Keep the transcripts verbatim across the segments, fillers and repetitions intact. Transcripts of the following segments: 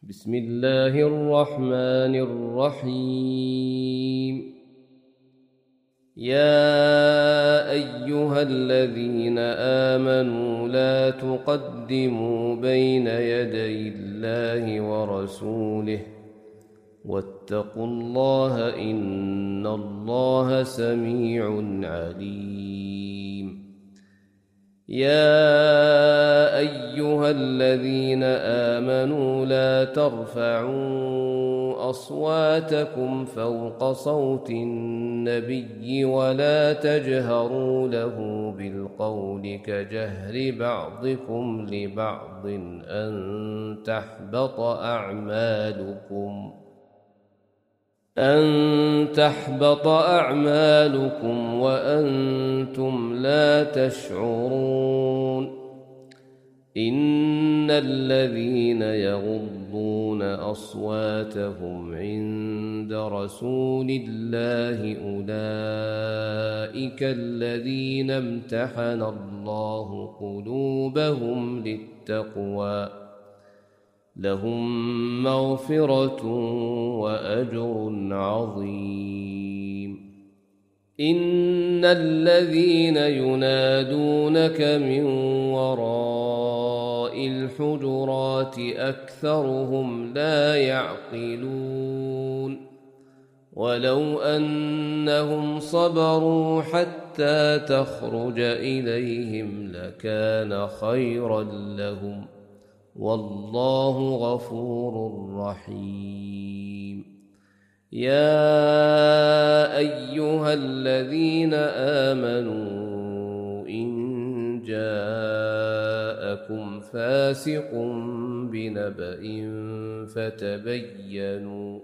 بسم الله الرحمن الرحيم. يا أيها الذين آمنوا لا تقدموا بين يدي الله ورسوله واتقوا الله إن الله سميع عليم. يا أيها الذين آمنوا لا ترفعوا أصواتكم فوق صوت النبي ولا تجهروا له بالقول كجهر بعضكم لبعض أن تحبط أعمالكم أن تحبط أعمالكم وأنتم لا تشعرون. إن الذين يغضون أصواتهم عند رسول الله أولئك الذين امتحن الله قلوبهم للتقوى لهم مغفرة وأجر عظيم. إن الذين ينادونك من وراء الحجرات أكثرهم لا يعقلون. ولو أنهم صبروا حتى تخرج إليهم لكان خيرا لهم والله غفور رحيم. يا أيها الذين آمنوا إن جاءكم فاسق بنبأ فتبينوا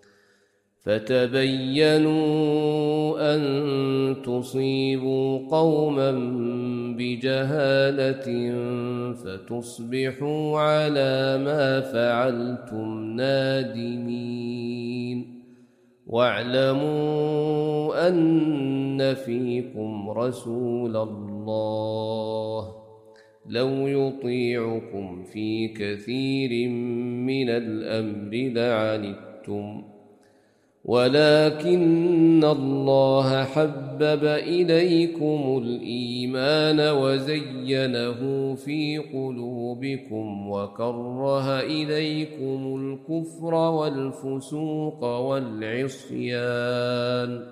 فتبينوا أن تصيبوا قوما بجهالة فتصبحوا على ما فعلتم نادمين. واعلموا أن فيكم رسول الله لو يطيعكم في كثير من الأمر لعنتم ولكن الله حبب إليكم الإيمان وزينه في قلوبكم وكره إليكم الكفر والفسوق والعصيان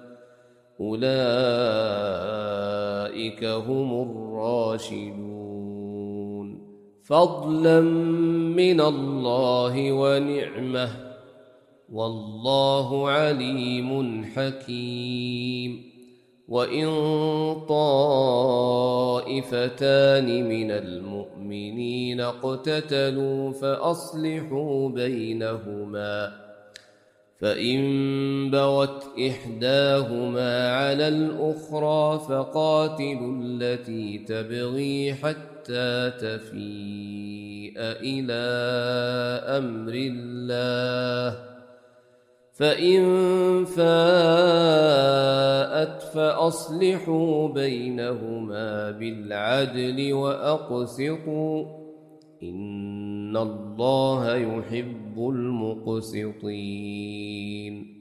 أولئك هم الراشدون فضلا من الله ونعمه والله عليم حكيم. وإن طائفتان من المؤمنين اقتتلوا فأصلحوا بينهما فإن بغت إحداهما على الأخرى فقاتلوا التي تبغي حتى تفيء إلى أمر الله فإن فاءت فأصلحوا بينهما بالعدل وأقسطوا إن الله يحب المقسطين.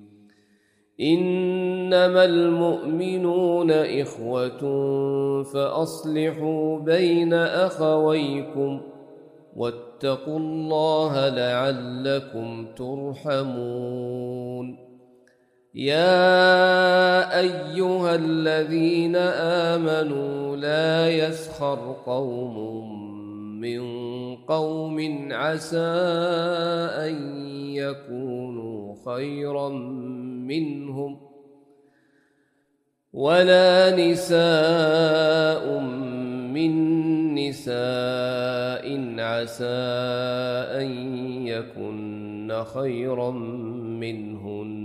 إنما المؤمنون إخوة فأصلحوا بين أخويكم واتقوا الله لعلكم ترحمون. يا أيها الذين آمنوا لا يسخر قوم من قوم عسى أن يكونوا خيرا منهم ولا نساء من نساء عسى أن يكن خيرا منهن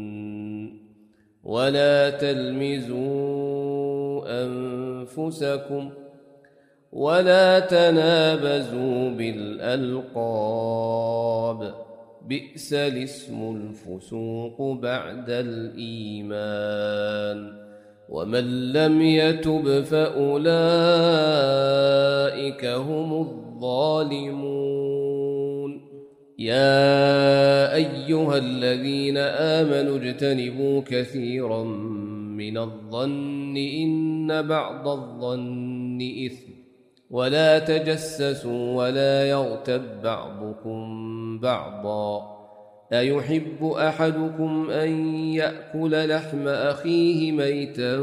ولا تلمزوا أنفسكم ولا تنابزوا بالألقاب بئس الاسم الفسوق بعد الإيمان ومن لم يتب فأولئك هم الظالمون. يا أيها الذين آمنوا اجتنبوا كثيرا من الظن إن بعض الظن إثم ولا تجسسوا ولا يغتب بعضكم بعضا أيحب أحدكم أن يأكل لحم أخيه ميتا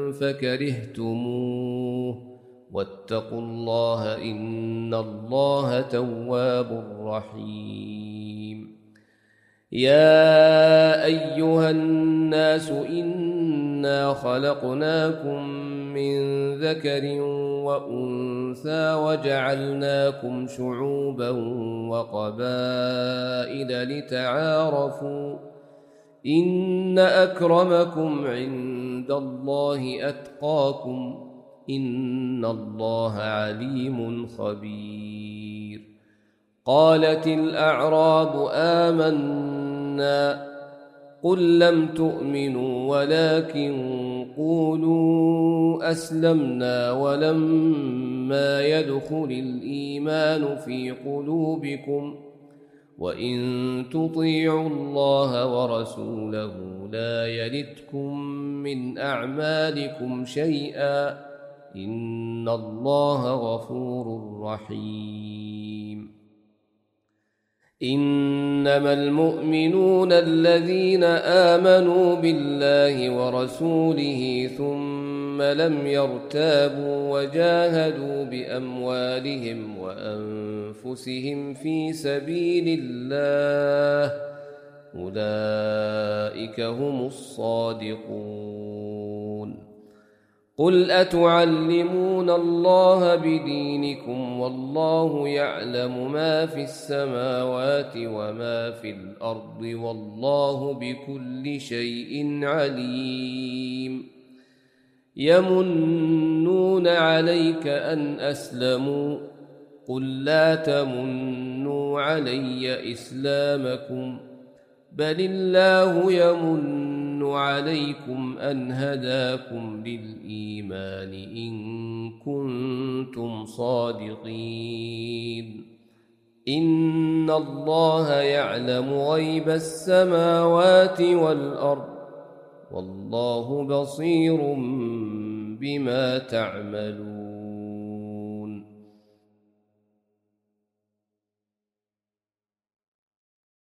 فكرهتموه واتقوا الله إن الله تواب رحيم. يا أيها الناس إنا خلقناكم من ذكر وأنثى وجعلناكم شعوبا وقبائل لتعارفوا إن أكرمكم عند الله أتقاكم إن الله عليم خبير. قالت الأعراب آمنا قل لم تؤمنوا ولكن قولوا أسلمنا ولما يدخل الإيمان في قلوبكم وإن تطيعوا الله ورسوله لا يلتكم من أعمالكم شيئا إن الله غفور رحيم. إنما المؤمنون الذين آمنوا بالله ورسوله ثم لم يرتابوا وجاهدوا بأموالهم وأنفسهم في سبيل الله أولئك هم الصادقون. قل أتعلمون الله بدينكم والله يعلم ما في السماوات وما في الأرض والله بكل شيء عليم. يمنون عليك أن أسلموا قل لا تمنوا علي إسلامكم بل الله يمن عليكم أن هداكم للإيمان إن كنتم صادقين. إن الله يعلم غيب السماوات والأرض والله بصير بما تعملون.